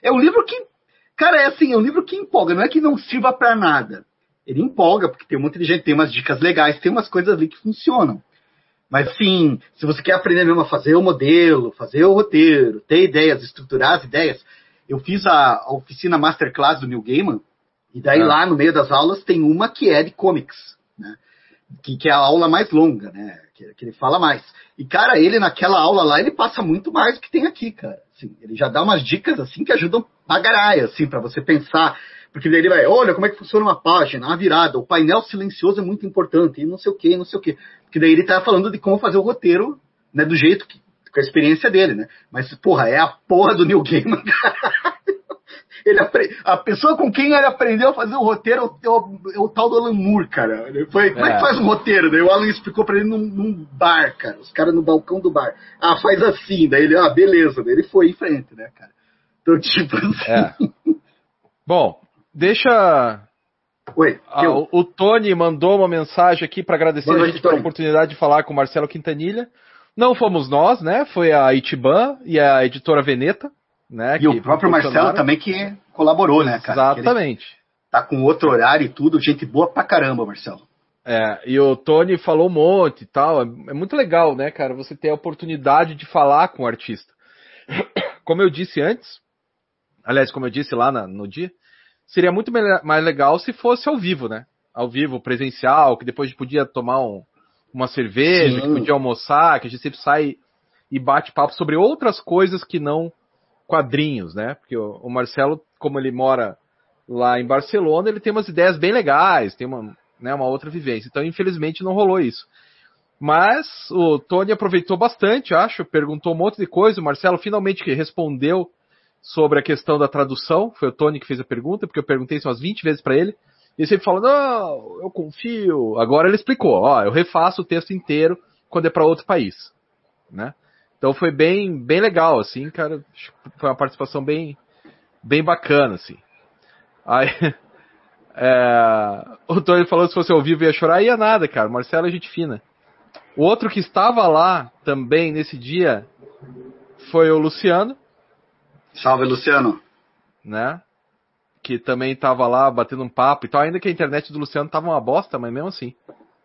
É um livro que, cara, é um livro que empolga, não é que não sirva pra nada. Ele empolga, porque tem um monte de gente, tem umas dicas legais, tem umas coisas ali que funcionam. Mas, assim, se você quer aprender mesmo a fazer o modelo, fazer o roteiro, ter ideias, estruturar as ideias, eu fiz a oficina Masterclass do Neil Gaiman, e daí lá no meio das aulas tem uma que é de comics, né? Que é a aula mais longa, né? Que ele fala mais. E, cara, ele naquela aula lá, ele passa muito mais do que tem aqui, cara. Assim, ele já dá umas dicas, assim, que ajudam a garaia, assim, pra você pensar. Porque daí ele vai, olha como é que funciona uma página, a virada, o painel silencioso é muito importante, e não sei o quê, não sei o quê. Porque daí ele tá falando de como fazer o roteiro, né, do jeito que, com a experiência dele, né? Mas, porra, é a porra do Neil Gaiman, cara. A pessoa com quem ele aprendeu a fazer o roteiro é o tal do Alan Moore, cara. Como é que faz um roteiro? Daí o Alan explicou pra ele num bar, cara. Os caras no balcão do bar. Ah, faz assim. Daí ele, beleza. Daí ele foi em frente, né, cara? Então, tipo assim... Bom, deixa... Oi, o Tony mandou uma mensagem aqui para agradecer a gente pela oportunidade de falar com o Marcelo Quintanilha. Não fomos nós, né? Foi a Itiban e a editora Veneta. Né, e o próprio Marcelo também que colaborou, né, cara? Exatamente. Tá com outro horário e tudo, gente boa pra caramba, Marcelo. E o Tony falou um monte e tal. É muito legal, né, cara? Você ter a oportunidade de falar com o artista. Como eu disse antes, aliás, como eu disse lá no dia, seria muito mais legal se fosse ao vivo, né? Ao vivo, presencial, que depois a gente podia tomar uma cerveja, que podia almoçar, que a gente sempre sai e bate papo sobre outras coisas que não quadrinhos, né? Porque o Marcelo, como ele mora lá em Barcelona, ele tem umas ideias bem legais, tem uma outra vivência. Então, infelizmente, não rolou isso. Mas o Tony aproveitou bastante, acho, perguntou um monte de coisa. O Marcelo finalmente respondeu sobre a questão da tradução. Foi o Tony que fez a pergunta, porque eu perguntei isso umas 20 vezes para ele. E ele sempre fala, não, eu confio. Agora ele explicou, eu refaço o texto inteiro quando é para outro país, né? Então foi bem legal, assim, cara. Foi uma participação bem bacana, assim. Aí, o Tony falou que se fosse ao vivo ia chorar, ia nada, cara. Marcelo é gente fina. O outro que estava lá também nesse dia foi o Luciano. Salve, Luciano. Né? Que também estava lá batendo um papo e tal. Ainda que a internet do Luciano tava uma bosta, mas mesmo assim.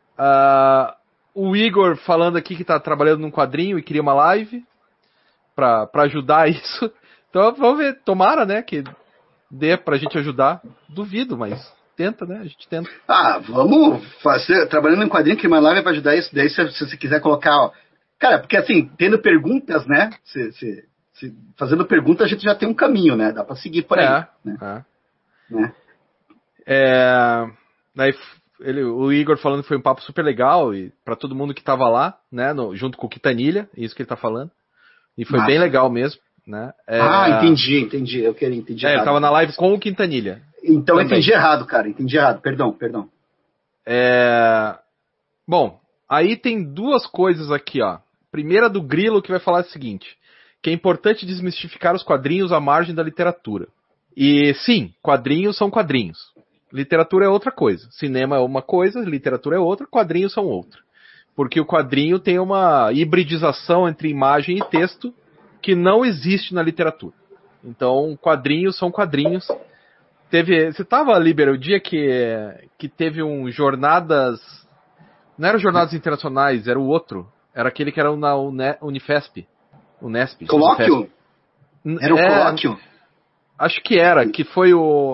O Igor falando aqui que tá trabalhando num quadrinho e queria uma live pra ajudar isso. Então vamos ver, tomara, né, que dê pra gente ajudar. Duvido, mas tenta, né, a gente tenta. Vamos fazer, trabalhando em quadrinho, que uma live vai ajudar isso. Daí se você quiser colocar, cara, porque assim, tendo perguntas, né, fazendo perguntas a gente já tem um caminho, né, dá pra seguir por aí. Né? Daí o Igor falando que foi um papo super legal e para todo mundo que tava lá, né, junto com o Quintanilha, isso que ele tá falando. E foi bem legal mesmo, né? Entendi. Eu entendi errado. Ele tava na live com o Quintanilha. Então também. Eu entendi errado, cara. Entendi errado. Perdão. Bom, aí tem duas coisas aqui, ó. Primeira do Grilo, que vai falar o seguinte, que é importante desmistificar os quadrinhos à margem da literatura. E sim, quadrinhos são quadrinhos. Literatura é outra coisa. Cinema é uma coisa, literatura é outra, quadrinhos são outra. Porque o quadrinho tem uma hibridização entre imagem e texto que não existe na literatura. Então, quadrinhos são quadrinhos. Você estava, Liber, o dia que teve jornadas... Não eram jornadas internacionais, era o outro. Era aquele que era na Unifesp. Unesp. Colóquio? Era o colóquio? Acho que era, que foi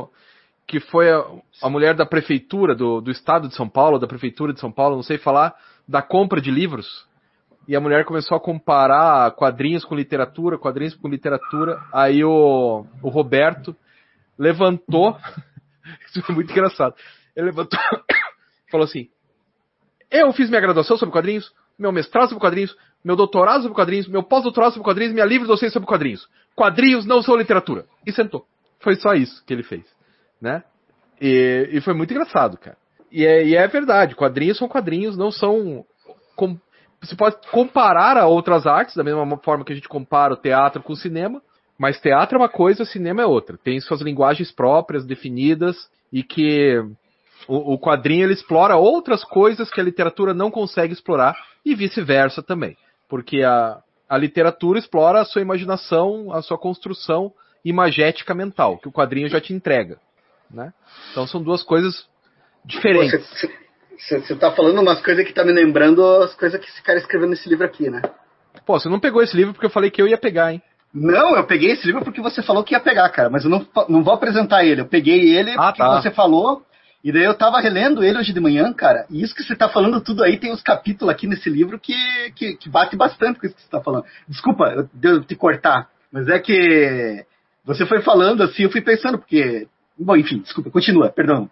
a mulher da prefeitura do estado de São Paulo, da prefeitura de São Paulo, não sei falar, da compra de livros. E a mulher começou a comparar quadrinhos com literatura. Aí o Roberto levantou, isso foi muito engraçado, ele levantou e falou assim, eu fiz minha graduação sobre quadrinhos, meu mestrado sobre quadrinhos, meu doutorado sobre quadrinhos, meu pós-doutorado sobre quadrinhos, minha livre docência sobre quadrinhos. Quadrinhos não são literatura. E sentou. Foi só isso que ele fez, né? E foi muito engraçado, cara. E é verdade, quadrinhos são quadrinhos, não são... Você pode comparar a outras artes, da mesma forma que a gente compara o teatro com o cinema, mas teatro é uma coisa, cinema é outra. Tem suas linguagens próprias, definidas, e que o quadrinho ele explora outras coisas que a literatura não consegue explorar, e vice-versa também. Porque a literatura explora a sua imaginação, a sua construção, imagética mental, que o quadrinho já te entrega, né? Então são duas coisas diferentes. Você tá falando umas coisas que tá me lembrando as coisas que esse cara escreveu nesse livro aqui, né? Pô, você não pegou esse livro porque eu falei que eu ia pegar, hein? Não, eu peguei esse livro porque você falou que ia pegar, cara, mas eu não vou apresentar ele. Eu peguei ele porque você falou, e daí eu tava relendo ele hoje de manhã, cara, e isso que você tá falando tudo aí, tem uns capítulos aqui nesse livro que bate bastante com isso que você tá falando. Desculpa eu te cortar, mas é que você foi falando assim, eu fui pensando, porque... Bom, enfim, desculpa, continua, perdão.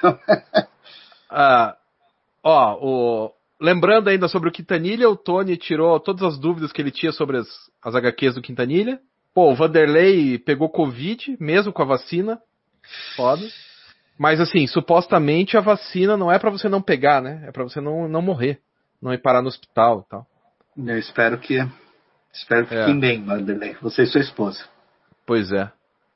Lembrando ainda sobre o Quintanilha, o Tony tirou todas as dúvidas que ele tinha sobre as HQs do Quintanilha. Pô, o Vanderlei pegou Covid, mesmo com a vacina. Foda. Mas assim, supostamente a vacina não é pra você não pegar, né? É pra você não morrer. Não ir parar no hospital e tal. Eu espero que fiquem bem, Vanderlei. Você e sua esposa. Pois é.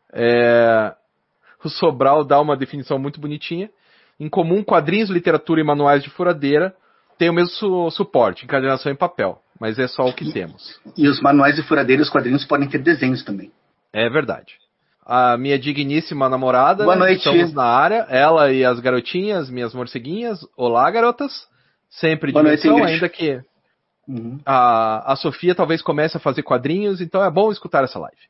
O Sobral dá uma definição muito bonitinha. Em comum, quadrinhos, literatura e manuais de furadeira têm o mesmo suporte, encadernação em papel, mas é só o que temos. E os manuais de furadeira e os quadrinhos podem ter desenhos também. É verdade. A minha digníssima namorada, boa noite. Estamos na área, ela e as garotinhas, minhas morceguinhas. Olá, garotas. Sempre diversão, ainda que a Sofia talvez comece a fazer quadrinhos, então é bom escutar essa live.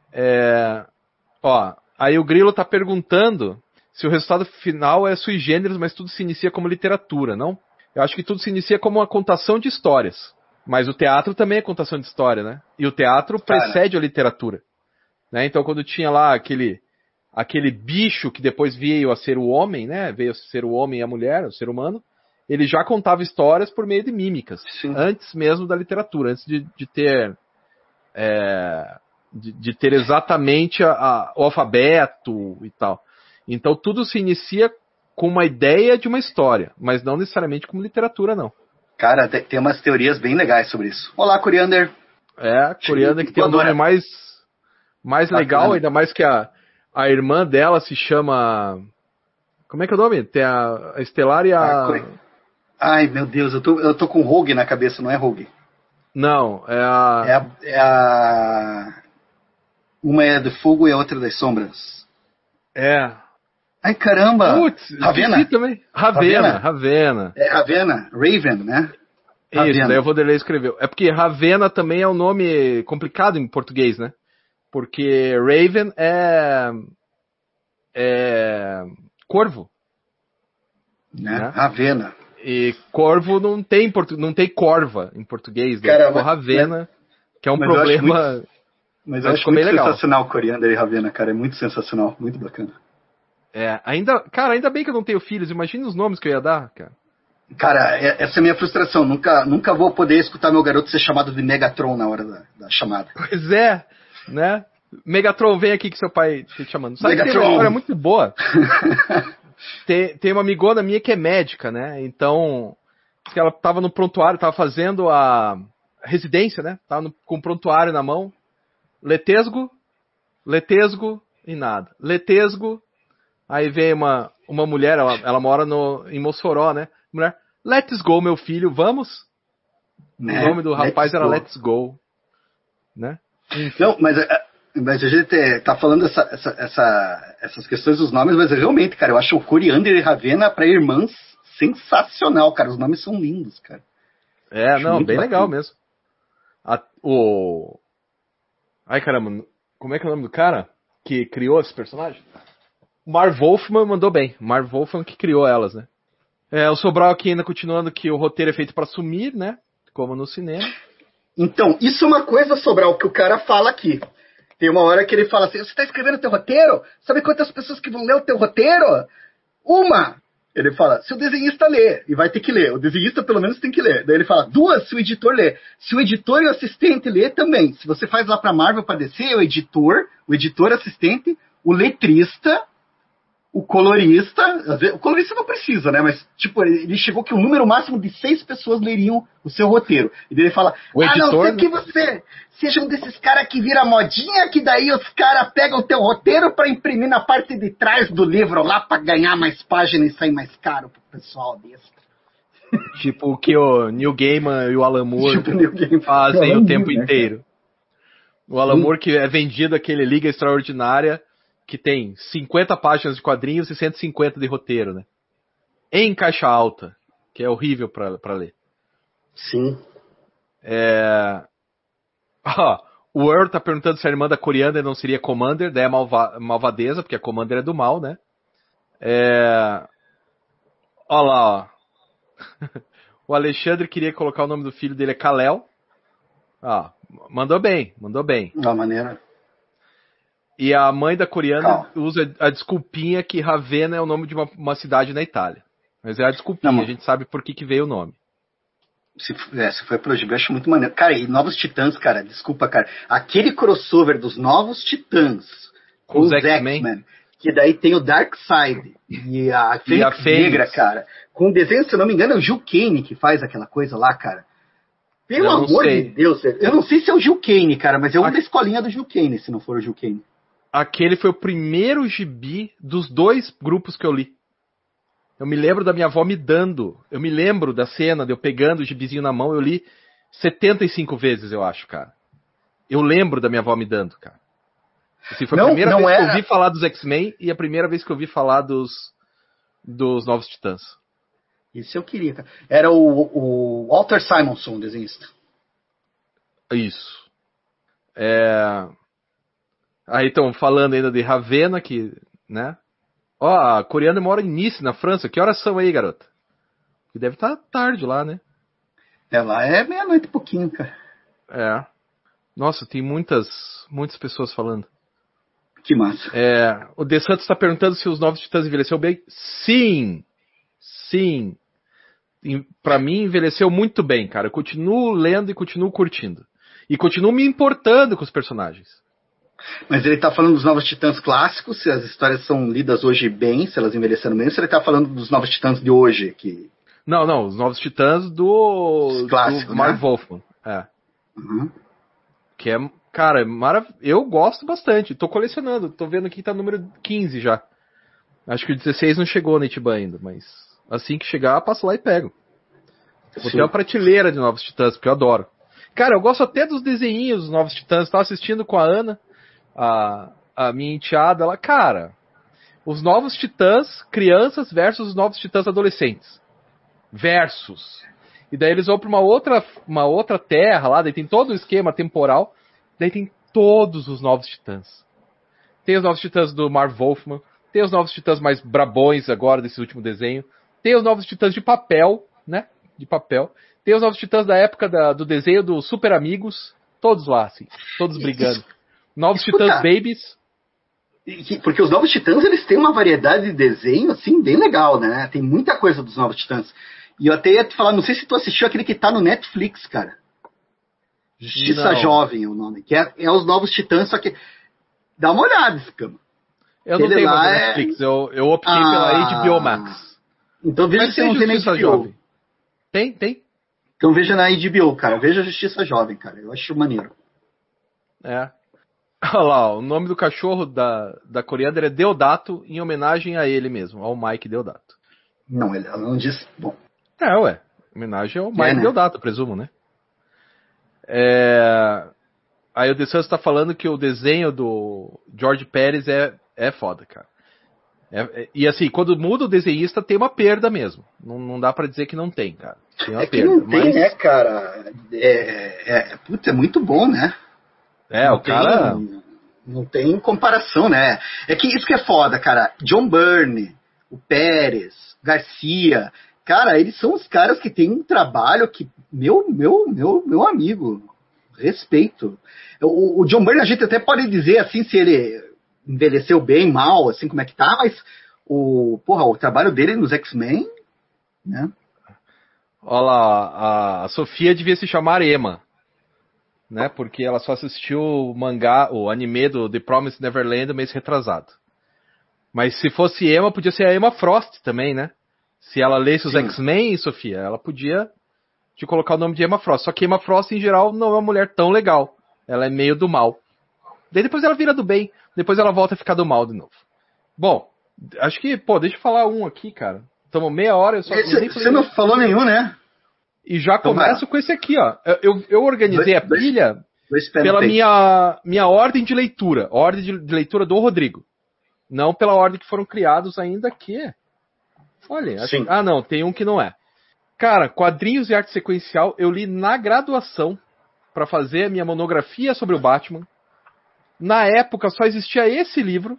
Aí o Grilo tá perguntando se o resultado final é sui generis, mas tudo se inicia como literatura, não? Eu acho que tudo se inicia como uma contação de histórias. Mas o teatro também é contação de história, né? E o teatro precede a literatura. Né? Então quando tinha lá aquele bicho que depois veio a ser o homem, né? Veio a ser o homem e a mulher, o ser humano, ele já contava histórias por meio de mímicas. Sim. Antes mesmo da literatura, antes de ter... De ter exatamente o alfabeto e tal. Então tudo se inicia com uma ideia de uma história, mas não necessariamente como literatura, não. Cara, tem umas teorias bem legais sobre isso. Olá, Coriander. Coriander que tem um nome mais legal, ainda mais que a irmã dela se chama... Como é que é o nome? Tem a Estelar e a... Ai, meu Deus, eu tô com Rogue na cabeça, não é Rogue? Não, é a... Uma é do fogo e a outra das sombras. Ai, caramba! Putz, Ravena também. Ravena. É Ravena, Raven, né? Isso, daí o Vanderlei escreveu. É porque Ravena também é um nome complicado em português, né? Porque Raven é corvo. Né? Ravena. E corvo não tem corva em português, né? Cara, ficou Ravena, que é um problema... Mas eu acho muito sensacional o Coriander e Ravena, cara. É muito sensacional, muito bacana. Ainda bem que eu não tenho filhos. Imagina os nomes que eu ia dar, cara. Cara, essa é a minha frustração. Nunca vou poder escutar meu garoto ser chamado de Megatron na hora da chamada. Pois é, né? Megatron, vem aqui que seu pai tá te chamando. Sabe Megatron. Que tem uma história muito boa. tem uma amigona minha que é médica, né? Então, ela tava no prontuário, tava fazendo a residência, né? Tava com o prontuário na mão. Letesgo e nada. Letesgo, aí vem uma mulher, ela mora em Mossoró, né? Mulher, let's go, meu filho, vamos? Né? O nome do rapaz era Let's Go. Né? Não, mas a gente tá falando essas questões dos nomes, mas realmente, cara, eu acho o Coriander e Ravena pra irmãs sensacional, cara. Os nomes são lindos, cara. Não, bem legal mesmo. Ai, caramba, como é que é o nome do cara que criou esse personagem? Marv Wolfman mandou bem. Marv Wolfman que criou elas, né? O Sobral aqui ainda continuando que o roteiro é feito pra sumir, né? Como no cinema. Então, isso é uma coisa, Sobral, que o cara fala aqui. Tem uma hora que ele fala assim, você tá escrevendo teu roteiro? Sabe quantas pessoas que vão ler o teu roteiro? Uma! Ele fala, se o desenhista lê, e vai ter que ler, o desenhista pelo menos tem que ler. Daí ele fala, duas, se o editor lê. Se o editor e o assistente lê também. Se você faz lá pra Marvel, pra DC, é o editor assistente, o letrista, o colorista não precisa, né? Mas, tipo, ele chegou que o número máximo de 6 pessoas leriam o seu roteiro. E daí ele fala, não sei que você seja um desses caras que vira modinha, que daí os caras pegam o teu roteiro pra imprimir na parte de trás do livro lá pra ganhar mais páginas e sair mais caro pro pessoal desse. Tipo o que o Neil Gaiman e o Alan Moore fazem o tempo inteiro. O Alan Moore que é vendido aquele Liga Extraordinária que tem 50 páginas de quadrinhos e 150 de roteiro, né? Em caixa alta, que é horrível pra ler. Sim. O Earl tá perguntando se a irmã da Coriander não seria Commander, daí é malvadeza, porque a Commander é do mal, né? Olha lá, ó. O Alexandre queria colocar o nome do filho dele é Kal-El. Mandou bem. Da maneira. E a mãe da Coriander usa a desculpinha que Ravenna é o nome de uma cidade na Itália. Mas é a desculpinha, não, a gente sabe por que veio o nome. Se foi pro GB, eu acho muito maneiro. Cara, e Novos Titãs, cara, desculpa, cara. Aquele crossover dos Novos Titãs com os X-Men, que daí tem o Darkseid e a Fênix Negra, cara. Com o desenho, se eu não me engano, é o Gil Kane que faz aquela coisa lá, cara. Pelo amor de Deus, eu não sei se é o Gil Kane, cara, mas é um da escolinha do Gil Kane, se não for o Gil Kane. Aquele foi o primeiro gibi dos 2 grupos que eu li. Eu me lembro da minha avó me dando. Eu me lembro da cena de eu pegando o gibizinho na mão. Eu li 75 vezes, eu acho, cara. Eu lembro da minha avó me dando, cara. Assim, foi a primeira vez que eu ouvi falar dos X-Men e a primeira vez que eu ouvi falar dos Novos Titãs. Isso eu queria, cara. Era o Walter Simonson, o desenhista. Isso. Aí estão falando ainda de Ravenna, que, né? A Coriander mora em Nice, na França. Que horas são aí, garota? Que deve estar tarde lá, né? Lá é meia-noite e pouquinho, cara. Nossa, tem muitas pessoas falando. Que massa. O De Santos está perguntando se os Novos Titãs envelheceu bem. Sim. Pra mim, envelheceu muito bem, cara. Eu continuo lendo e continuo curtindo. E continuo me importando com os personagens. Mas ele tá falando dos Novos Titãs clássicos, se as histórias são lidas hoje bem, se elas envelheceram bem, ou se ele tá falando dos Novos Titãs de hoje? Não, os Novos Titãs do Marv, né? Wolfman. Uhum. Que é, cara, eu gosto bastante. Tô colecionando, tô vendo aqui que tá número 15 já. Acho que o 16 não chegou na Itiban ainda, mas assim que chegar, passo lá e pego. Vou ter uma prateleira de Novos Titãs, porque eu adoro. Cara, eu gosto até dos desenhinhos dos Novos Titãs. Tava assistindo com a Ana, a minha enteada, ela, cara, os Novos Titãs crianças versus os Novos Titãs adolescentes. E daí eles vão pra uma outra terra lá, daí tem todo o esquema temporal, daí tem todos os Novos Titãs. Tem os Novos Titãs do Marv Wolfman, tem os Novos Titãs mais brabões agora desse último desenho, tem os Novos Titãs de papel, né? De papel. Tem os Novos Titãs da época do desenho do Super Amigos, todos lá, assim, todos brigando. Novos Titãs Babies. Porque os Novos Titãs, eles têm uma variedade de desenho, assim, bem legal, né? Tem muita coisa dos Novos Titãs. E eu até ia te falar, não sei se tu assistiu aquele que tá no Netflix, cara. Justiça Jovem é o nome. Que é os Novos Titãs, só que... Dá uma olhada, Scama. Eu não tenho mais Netflix, eu optei pela HBO Max. Então veja se não tem na HBO. Jovem. Tem. Então veja na HBO, cara. Veja Justiça Jovem, cara. Eu acho maneiro. Olha lá, o nome do cachorro da Coriander é Deodato, em homenagem a ele mesmo, ao Mike Deodato. Não, ela não diz... Bom. Homenagem ao Mike Deodato, presumo, né? Aí o De Santos tá falando que o desenho do George Pérez é foda, cara. E assim, quando muda o desenhista, tem uma perda mesmo. Não dá pra dizer que não tem, cara. Tem uma perda. Não tem, né, cara? Putz, é muito bom, né? O cara... Não tem comparação, né? É que isso que é foda, cara. John Byrne, o Pérez, Garcia... Cara, eles são os caras que têm um trabalho que... Meu amigo... Respeito. O John Byrne, a gente até pode dizer assim, se ele envelheceu bem, mal, assim, como é que tá, mas o trabalho dele nos X-Men, né? Olha lá, a Sofia devia se chamar Emma, né? Porque ela só assistiu o anime do The Promised Neverland mês retrasado. Mas se fosse Emma, podia ser a Emma Frost também, né? Se ela lesse os X-Men, Sofia, ela podia de colocar o nome de Emma Frost. Só que Emma Frost, em geral, não é uma mulher tão legal. Ela é meio do mal. Daí depois ela vira do bem. Depois ela volta a ficar do mal de novo. Bom, acho que, deixa eu falar um aqui, cara. Estamos meia hora. Você não falou nenhum, né? E já começo com esse aqui, ó. Eu organizei a pilha Dois pés pela no peito. minha ordem de leitura. Ordem de leitura do Rodrigo. Não pela ordem que foram criados ainda aqui. Olha, não, tem um que não é. Cara, quadrinhos e arte sequencial eu li na graduação para fazer a minha monografia sobre o Batman. Na época só existia esse livro,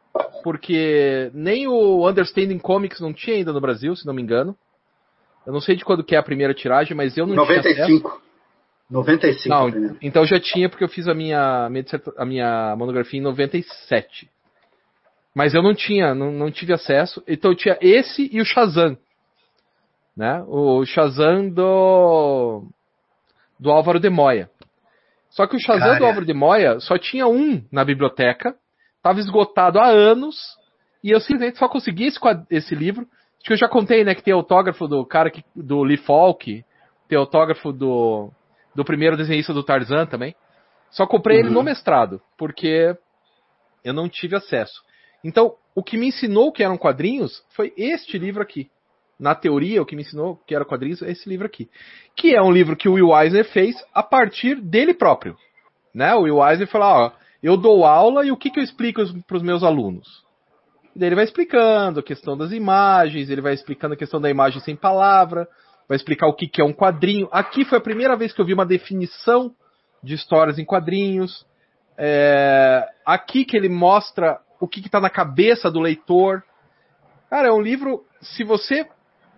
porque nem o Understanding Comics não tinha ainda no Brasil, se não me engano. Eu não sei de quando que é a primeira tiragem, mas eu não 95. tinha acesso. 95. Não, primeiro. então já tinha, porque eu fiz a minha monografia em 97. Mas eu não tive acesso. Então eu tinha esse e o Shazam. Né? O Shazam do Álvaro de Moya. Só que o Shazam do Álvaro de Moya só tinha um na biblioteca, estava esgotado há anos, e eu simplesmente só consegui esse livro. Acho que eu já contei, né, que tem autógrafo do cara do Lee Falk, tem autógrafo do primeiro desenhista do Tarzan também. Só comprei ele no mestrado, porque eu não tive acesso. Então, o que me ensinou que eram quadrinhos foi este livro aqui. Na teoria, o que me ensinou que eram quadrinhos é esse livro aqui. Que é um livro que o Will Eisner fez a partir dele próprio. Né? O Will Eisner falou, eu dou aula e o que eu explico para os meus alunos? E daí ele vai explicando a questão das imagens, ele vai explicando a questão da imagem sem palavra, vai explicar o que é um quadrinho. Aqui foi a primeira vez que eu vi uma definição de histórias em quadrinhos. Aqui que ele mostra o que está na cabeça do leitor. Cara, é um livro, se você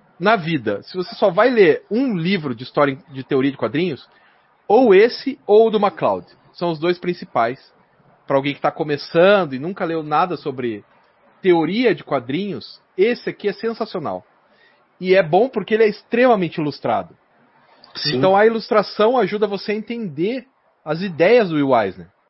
só vai ler um livro de história de teoria de quadrinhos, ou esse ou o do MacLeod. São os dois principais. Para alguém que está começando e nunca leu nada sobre teoria de quadrinhos, esse aqui é sensacional. E é bom porque ele é extremamente ilustrado. Sim. Então a ilustração ajuda você a entender as ideias do Will Eisner.